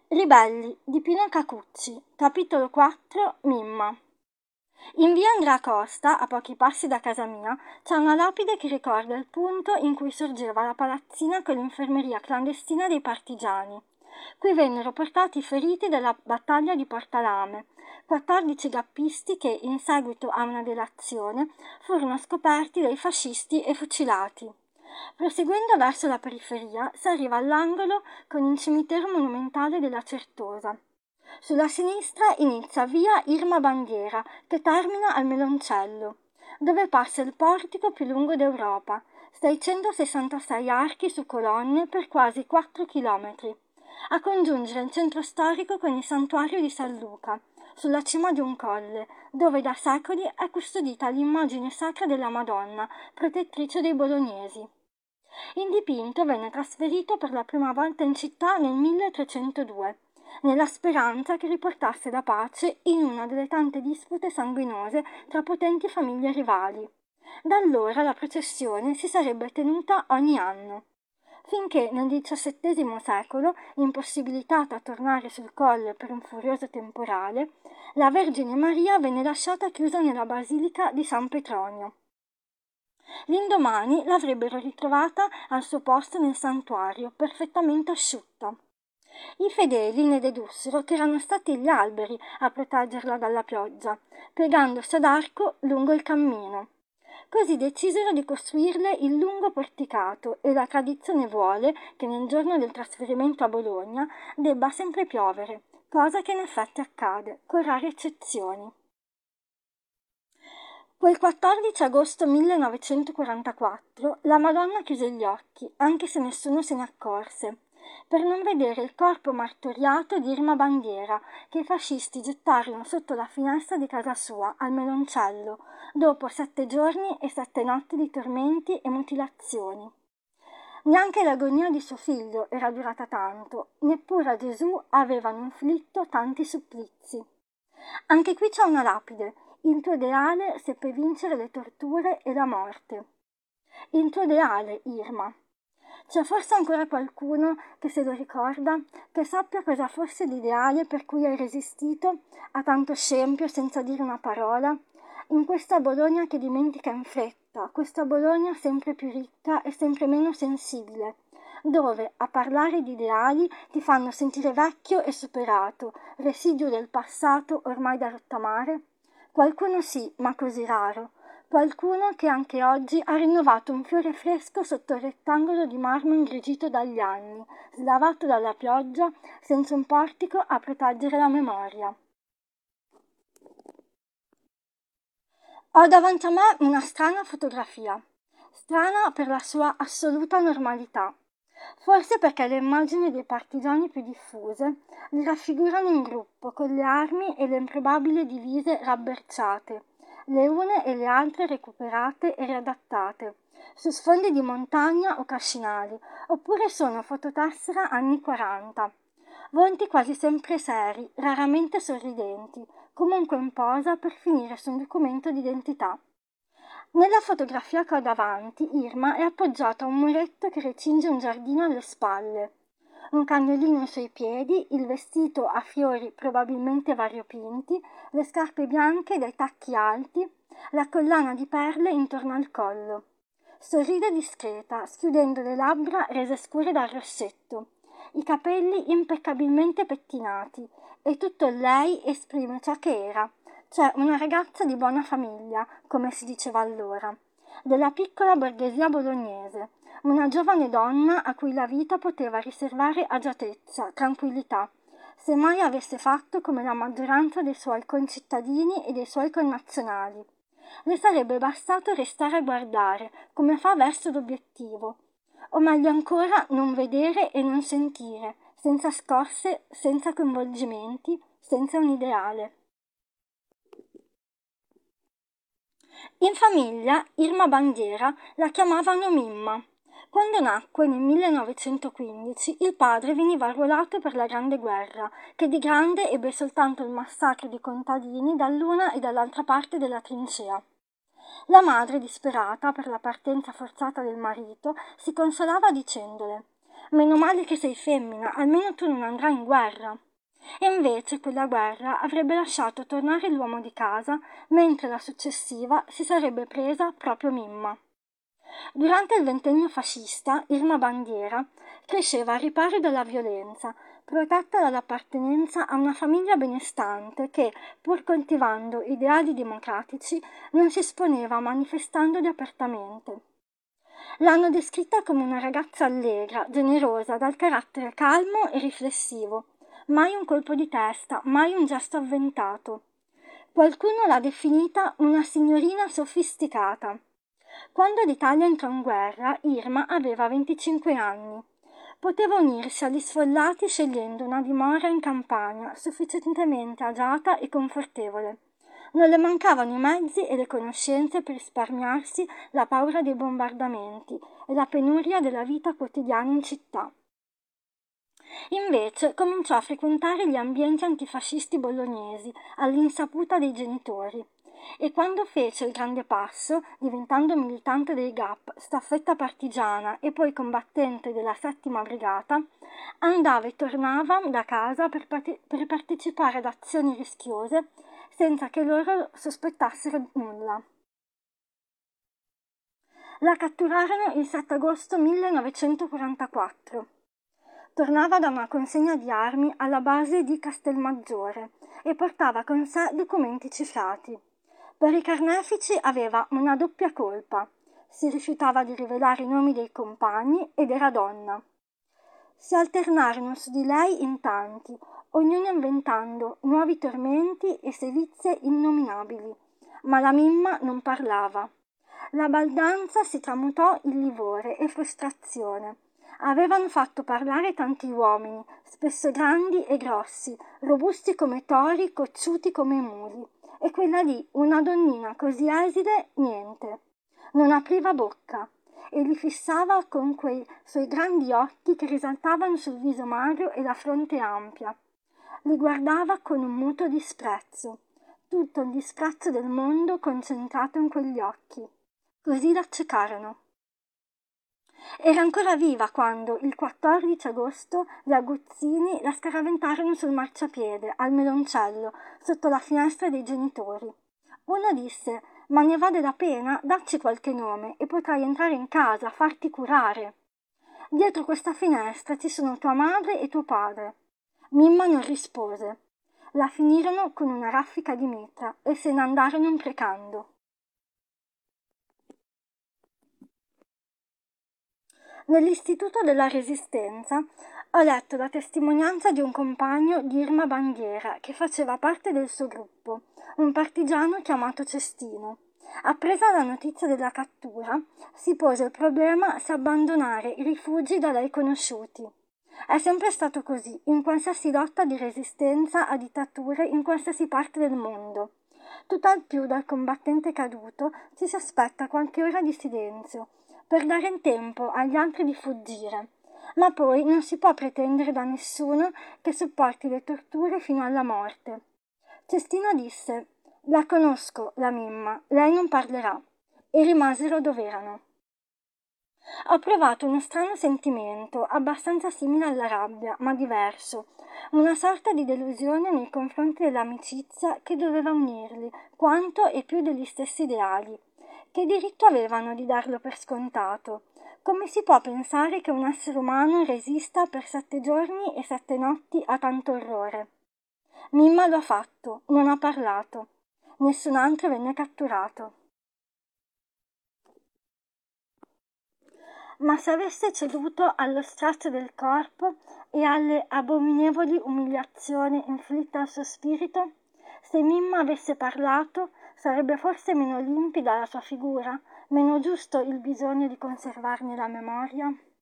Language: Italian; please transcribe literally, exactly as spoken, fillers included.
Ribelli di Pino Cacucci, capitolo quattro, Mimma. In via Andrea Costa, a pochi passi da casa mia, c'è una lapide che ricorda il punto in cui sorgeva la palazzina con l'infermeria clandestina dei partigiani. Qui vennero portati i feriti della battaglia di Portalame, quattordici gappisti che, in seguito a una delazione, furono scoperti dai fascisti e fucilati. Proseguendo verso la periferia si arriva all'angolo con il cimitero monumentale della Certosa. Sulla sinistra inizia via Irma Bandiera, che termina al Meloncello, dove passa il portico più lungo d'Europa, seicentosessantasei archi su colonne per quasi quattro chilometri, a congiungere il centro storico con il santuario di San Luca, sulla cima di un colle, dove da secoli è custodita l'immagine sacra della Madonna, protettrice dei bolognesi. Il dipinto venne trasferito per la prima volta in città nel milletrecentodue, nella speranza che riportasse la pace in una delle tante dispute sanguinose tra potenti famiglie rivali. Da allora la processione si sarebbe tenuta ogni anno, finché nel diciassettesimo secolo, impossibilitata a tornare sul colle per un furioso temporale, la Vergine Maria venne lasciata chiusa nella basilica di San Petronio. L'indomani l'avrebbero ritrovata al suo posto nel santuario, perfettamente asciutta. I fedeli ne dedussero che erano stati gli alberi a proteggerla dalla pioggia, piegandosi ad arco lungo il cammino. Così decisero di costruirle il lungo porticato e la tradizione vuole che nel giorno del trasferimento a Bologna debba sempre piovere, cosa che in effetti accade, con rare eccezioni. Quel quattordici agosto millenovecentoquarantaquattro la Madonna chiuse gli occhi, anche se nessuno se ne accorse, per non vedere il corpo martoriato di Irma Bandiera, che i fascisti gettarono sotto la finestra di casa sua, al Meloncello, dopo sette giorni e sette notti di tormenti e mutilazioni. Neanche l'agonia di suo figlio era durata tanto, neppure a Gesù avevano inflitto tanti supplizi. Anche qui c'è una lapide. Il tuo ideale seppe vincere le torture e la morte. Il tuo ideale, Irma. C'è forse ancora qualcuno che se lo ricorda, che sappia cosa fosse l'ideale per cui hai resistito a tanto scempio senza dire una parola, in questa Bologna che dimentica in fretta, questa Bologna sempre più ricca e sempre meno sensibile, dove a parlare di ideali ti fanno sentire vecchio e superato, residuo del passato ormai da rottamare? Qualcuno sì, ma così raro. Qualcuno che anche oggi ha rinnovato un fiore fresco sotto il rettangolo di marmo ingrigito dagli anni, slavato dalla pioggia, senza un portico a proteggere la memoria. Ho davanti a me una strana fotografia, strana per la sua assoluta normalità. Forse perché le immagini dei partigiani più diffuse li raffigurano in gruppo, con le armi e le improbabili divise rabberciate, le une e le altre recuperate e riadattate, su sfondi di montagna o cascinali, oppure sono fototessera anni quaranta. Volti quasi sempre seri, raramente sorridenti, comunque in posa per finire su un documento d'identità. Nella fotografia che ho davanti, Irma è appoggiata a un muretto che recinge un giardino alle spalle. Un cagnolino ai suoi piedi, il vestito a fiori probabilmente variopinti, le scarpe bianche dai tacchi alti, la collana di perle intorno al collo. Sorride discreta, schiudendo le labbra rese scure dal rossetto, i capelli impeccabilmente pettinati, e tutto lei esprime ciò che era, cioè una ragazza di buona famiglia, come si diceva allora, della piccola borghesia bolognese, una giovane donna a cui la vita poteva riservare agiatezza, tranquillità, se mai avesse fatto come la maggioranza dei suoi concittadini e dei suoi connazionali. Le sarebbe bastato restare a guardare, come fa verso l'obiettivo, o meglio ancora non vedere e non sentire, senza scosse, senza coinvolgimenti, senza un ideale. In famiglia Irma Bandiera la chiamavano Mimma. Quando nacque nel millenovecentoquindici il padre veniva arruolato per la Grande Guerra, che di grande ebbe soltanto il massacro di contadini dall'una e dall'altra parte della trincea. La madre, disperata per la partenza forzata del marito, si consolava dicendole: Meno male che sei femmina, almeno tu non andrai in guerra. E invece quella guerra avrebbe lasciato tornare l'uomo di casa, mentre la successiva si sarebbe presa proprio Mimma. Durante il ventennio fascista, Irma Bandiera cresceva al riparo dalla violenza, protetta dall'appartenenza a una famiglia benestante che, pur coltivando ideali democratici, non si esponeva manifestandoli apertamente. L'hanno descritta come una ragazza allegra, generosa, dal carattere calmo e riflessivo. Mai un colpo di testa, mai un gesto avventato. Qualcuno l'ha definita una signorina sofisticata. Quando l'Italia entrò in guerra, Irma aveva venticinque anni. Poteva unirsi agli sfollati scegliendo una dimora in campagna sufficientemente agiata e confortevole. Non le mancavano i mezzi e le conoscenze per risparmiarsi la paura dei bombardamenti e la penuria della vita quotidiana in città. Invece cominciò a frequentare gli ambienti antifascisti bolognesi all'insaputa dei genitori e quando fece il grande passo, diventando militante dei G A P, staffetta partigiana e poi combattente della settima brigata, andava e tornava da casa per, parte- per partecipare ad azioni rischiose senza che loro sospettassero nulla. La catturarono il sette agosto millenovecentoquarantaquattro. Tornava da una consegna di armi alla base di Castelmaggiore e portava con sé documenti cifrati. Per i carnefici aveva una doppia colpa. Si rifiutava di rivelare i nomi dei compagni ed era donna. Si alternarono su di lei in tanti, ognuno inventando nuovi tormenti e sevizie innominabili, ma la Mimma non parlava. La baldanza si tramutò in livore e frustrazione. Avevano fatto parlare tanti uomini, spesso grandi e grossi, robusti come tori, cocciuti come muli. E quella lì, una donnina così esile, niente. Non apriva bocca e li fissava con quei suoi grandi occhi che risaltavano sul viso magro e la fronte ampia. Li guardava con un muto disprezzo, tutto il disprezzo del mondo concentrato in quegli occhi. Così l'accecarono. Era ancora viva quando, il quattordici agosto, gli aguzzini la scaraventarono sul marciapiede, al Meloncello, sotto la finestra dei genitori. Uno disse: «Ma ne vale la pena? Dacci qualche nome e potrai entrare in casa, farti curare. Dietro questa finestra ci sono tua madre e tuo padre». Mimma non rispose. La finirono con una raffica di mitra e se ne andarono imprecando. Nell'Istituto della Resistenza ho letto la testimonianza di un compagno di Irma Bandiera che faceva parte del suo gruppo, un partigiano chiamato Cestino. Appresa la notizia della cattura, si pose il problema se abbandonare i rifugi da lei conosciuti. È sempre stato così in qualsiasi lotta di resistenza a dittature in qualsiasi parte del mondo. Tutt'al più dal combattente caduto ci si aspetta qualche ora di silenzio, per dare il tempo agli altri di fuggire, ma poi non si può pretendere da nessuno che sopporti le torture fino alla morte. Cestino disse: «La conosco, la Mimma, lei non parlerà», e rimasero dov'erano. Ho provato uno strano sentimento, abbastanza simile alla rabbia, ma diverso, una sorta di delusione nei confronti dell'amicizia che doveva unirli, quanto e più degli stessi ideali. Che diritto avevano di darlo per scontato? Come si può pensare che un essere umano resista per sette giorni e sette notti a tanto orrore? Mimma lo ha fatto, non ha parlato. Nessun altro venne catturato. Ma se avesse ceduto allo strazio del corpo e alle abominevoli umiliazioni inflitte al suo spirito, se Mimma avesse parlato, sarebbe forse meno limpida la sua figura, meno giusto il bisogno di conservarne la memoria?